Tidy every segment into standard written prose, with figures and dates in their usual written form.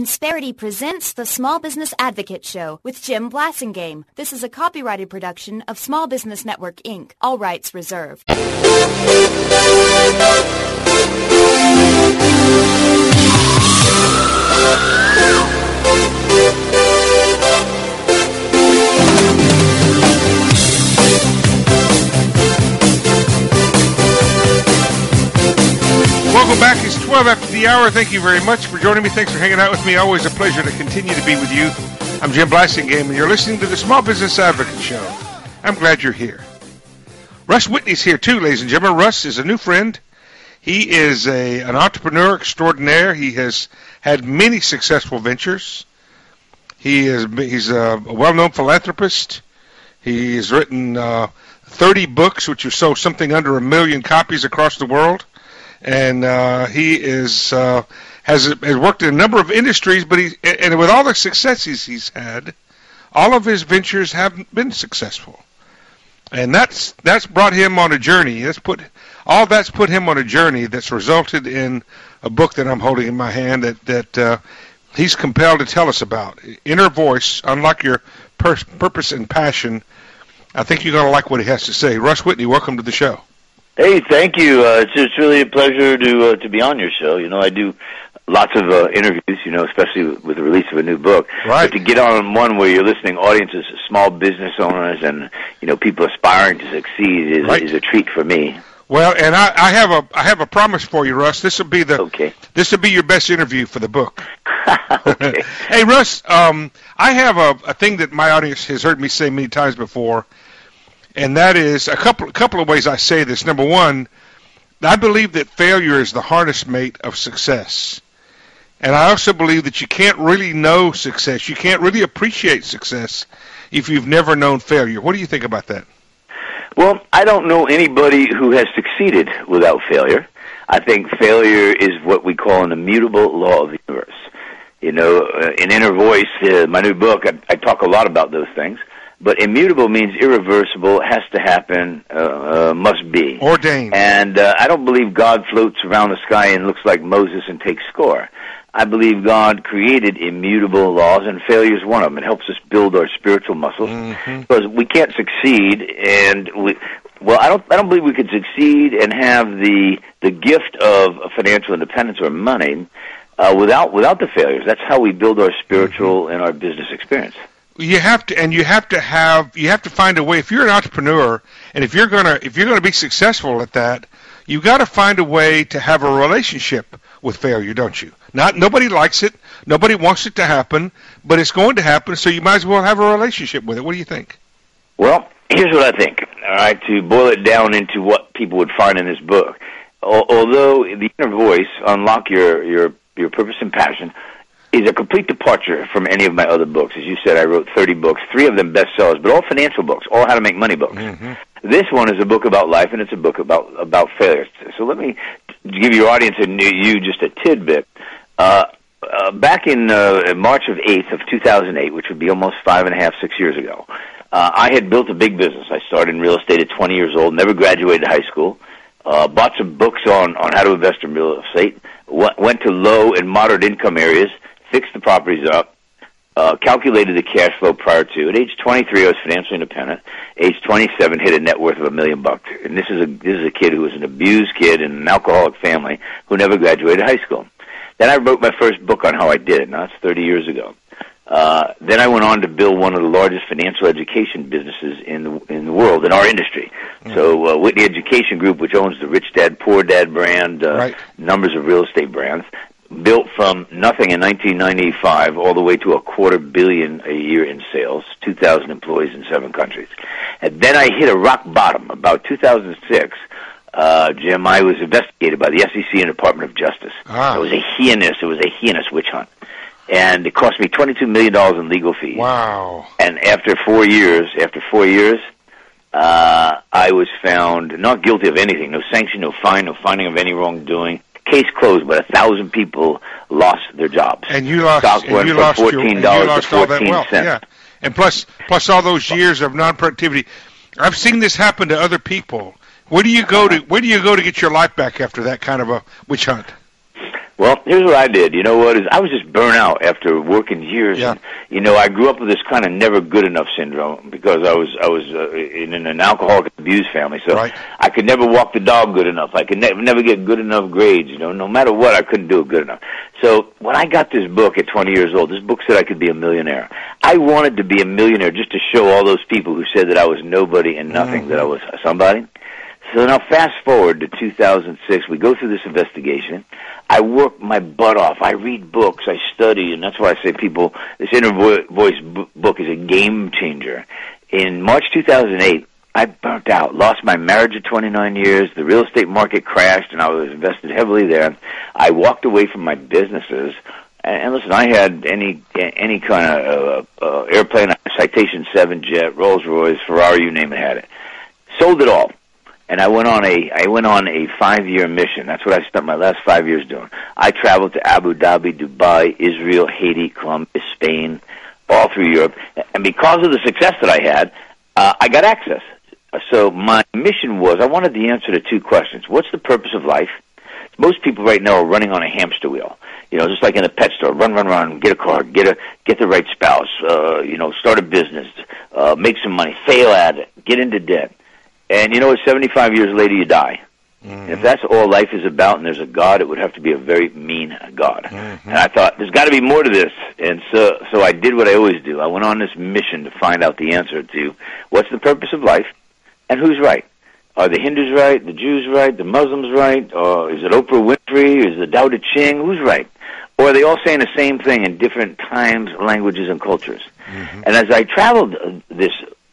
Insperity presents the Small Business Advocate Show with Jim Blasingame. This is a copyrighted production of Small Business Network, Inc. All rights reserved. Welcome back. It's 12 after the hour. Thank you very much for joining me. Thanks for hanging out with me. Always a pleasure to continue to be with you. I'm Jim Blasingame, and you're listening to the Small Business Advocate Show. I'm glad you're here. Russ Whitney's here, too, ladies and gentlemen. Russ is a new friend. He is an entrepreneur extraordinaire. He has had many successful ventures. He's a well-known philanthropist. He has written 30 books, which have sold something under 1 million copies across the world. And he has worked in a number of industries, but with all the successes he's had, all of his ventures haven't been successful, and that's brought him on a journey. That's put him on a journey that's resulted in a book that I'm holding in my hand that he's compelled to tell us about. Inner Voice: Unlock Your Purpose and Passion. I think you're going to like what he has to say. Russ Whitney, welcome to the show. Hey, thank you. It's really a pleasure to be on your show. You know, I do lots of interviews, you know, especially with the release of a new book. Right. But to get on one where you're listening audiences, small business owners, and, you know, people aspiring to succeed is a treat for me. Well, and I have a promise for you, Russ. This will be your best interview for the book. Okay. Hey, Russ, I have a thing that my audience has heard me say many times before. And that is a couple of ways I say this. Number one, I believe that failure is the harness mate of success. And I also believe that you can't really know success. You can't really appreciate success if you've never known failure. What do you think about that? Well, I don't know anybody who has succeeded without failure. I think failure is what we call an immutable law of the universe. You know, in Inner Voice, my new book, I talk a lot about those things. But immutable means irreversible, has to happen, must be. Ordained. And I don't believe God floats around the sky and looks like Moses and takes score. I believe God created immutable laws, and failure is one of them. It helps us build our spiritual muscles. Mm-hmm. Because we can't succeed, and I don't believe we could succeed and have the gift of financial independence or money without the failures. That's how we build our spiritual and our business experience. You have to find a way. If you're an entrepreneur, and if you're gonna be successful at that, you've got to find a way to have a relationship with failure, don't you? Nobody likes it, nobody wants it to happen, but it's going to happen. So you might as well have a relationship with it. What do you think? Well, here's what I think. All right, to boil it down into what people would find in this book. Although the Inner Voice, Unlock Your Purpose and Passion, is a complete departure from any of my other books. As you said, I wrote 30 books, 3 of them bestsellers, but all financial books, all how to make money books. Mm-hmm. This one is a book about life, and it's a book about failures. So let me give your audience and you just a tidbit. Back in March 8th of 2008, which would be almost 6 years ago, I had built a big business. I started in real estate at 20 years old, never graduated high school, bought some books on how to invest in real estate, went to low and moderate income areas, fixed the properties up, calculated the cash flow prior to. At age 23, I was financially independent. Age 27, hit a net worth of $1 million. And this is a kid who was an abused kid in an alcoholic family who never graduated high school. Then I wrote my first book on how I did it. Now, that's 30 years ago. Then I went on to build one of the largest financial education businesses in the world, in our industry. Mm-hmm. So Whitney Education Group, which owns the Rich Dad, Poor Dad brand, right. Numbers of real estate brands, built from nothing in 1995 all the way to $250 million a year in sales, 2,000 employees in 7 countries. And then I hit a rock bottom. About 2006, Jim, I was investigated by the SEC and Department of Justice. Ah. It was a heinous witch hunt. And it cost me $22 million in legal fees. Wow. And after 4 years, I was found not guilty of anything. No sanction, no fine, no finding of any wrongdoing. Case closed, but 1,000 people lost their jobs. And you lost, Stock went from $14 to 14 cents. Yeah. And plus all those years of non-productivity. I've seen this happen to other people. Where do you go to get your life back after that kind of a witch hunt? Well, here's what I did. You know what? I was just burnt out after working years. Yeah. And, you know, I grew up with this kind of never good enough syndrome because I was in an alcoholic abuse family. So Right. I could never walk the dog good enough. I could never get good enough grades. You know, no matter what, I couldn't do it good enough. So when I got this book at 20 years old, this book said I could be a millionaire. I wanted to be a millionaire just to show all those people who said that I was nobody and nothing, that I was somebody. So now fast forward to 2006, we go through this investigation. I work my butt off. I read books. I study, and that's why I say people, this Inner Voice book is a game changer. In March 2008, I burnt out, lost my marriage at 29 years. The real estate market crashed, and I was invested heavily there. I walked away from my businesses. And listen, I had any kind of airplane, Citation 7 jet, Rolls Royce, Ferrari, you name it, had it. Sold it all. And I went on a 5-year mission. That's what I spent my last 5 years doing. I traveled to Abu Dhabi, Dubai, Israel, Haiti, Colombia, Spain, all through Europe. And because of the success that I had, I got access. So my mission was, I wanted the answer to two questions. What's the purpose of life? Most people right now are running on a hamster wheel. You know, just like in a pet store, run, get a car, get the right spouse, start a business, make some money, fail at it, get into debt. And you know what, 75 years later you die. Mm-hmm. And if that's all life is about and there's a God, it would have to be a very mean God. Mm-hmm. And I thought, there's got to be more to this. And so I did what I always do. I went on this mission to find out the answer to what's the purpose of life and who's right. Are the Hindus right, the Jews right, the Muslims right, or is it Oprah Winfrey, is it Tao Te Ching, who's right? Or are they all saying the same thing in different times, languages, and cultures? Mm-hmm. And as I traveled this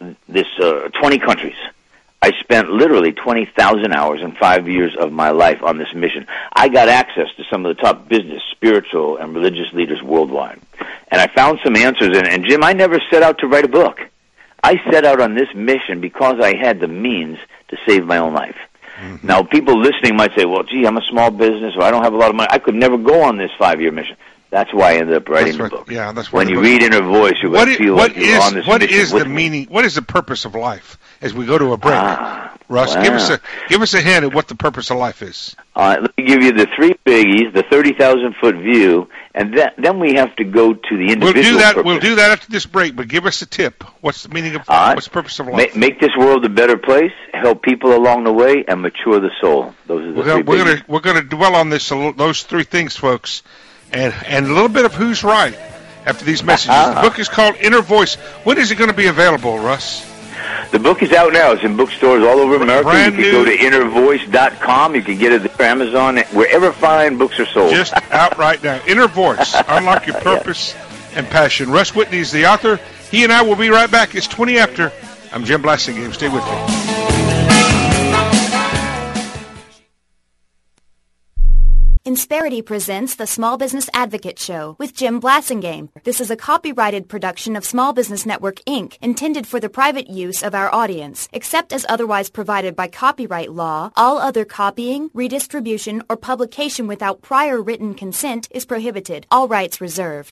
20 countries, I spent literally 20,000 hours in 5 years of my life on this mission. I got access to some of the top business, spiritual, and religious leaders worldwide. And I found some answers. And Jim, I never set out to write a book. I set out on this mission because I had the means to save my own life. Mm-hmm. Now, people listening might say, well, gee, I'm a small business, or I don't have a lot of money. I could never go on this 5-year mission. That's why I ended up writing the book. Yeah, that's when you read Inner Voice, you're going to feel like you're on this mission. What is the meaning? What is the purpose of life? As we go to a break, Russ, wow. give us a hint at what the purpose of life is. Let me give you the three biggies: the 30,000-foot view, and then we have to go to the individual. We'll do that after this break. But give us a tip. What's the meaning of? What's the purpose of life? Make this world a better place, help people along the way, and mature the soul. Those are the three biggies. We're going to dwell on those three things, folks, and a little bit of who's right after these messages. The book is called Inner Voice. When is it going to be available, Russ? The book is out now. It's in bookstores all over America. You can go to innervoice.com. You can get it there, Amazon, wherever fine books are sold. Just out right now. Inner Voice. Unlock your purpose and passion. Russ Whitney is the author. He and I will be right back. It's 20 after. I'm Jim Blasingame. Stay with me. Insperity presents the Small Business Advocate Show with Jim Blasingame. This is a copyrighted production of Small Business Network, Inc., intended for the private use of our audience. Except as otherwise provided by copyright law, all other copying, redistribution, or publication without prior written consent is prohibited. All rights reserved.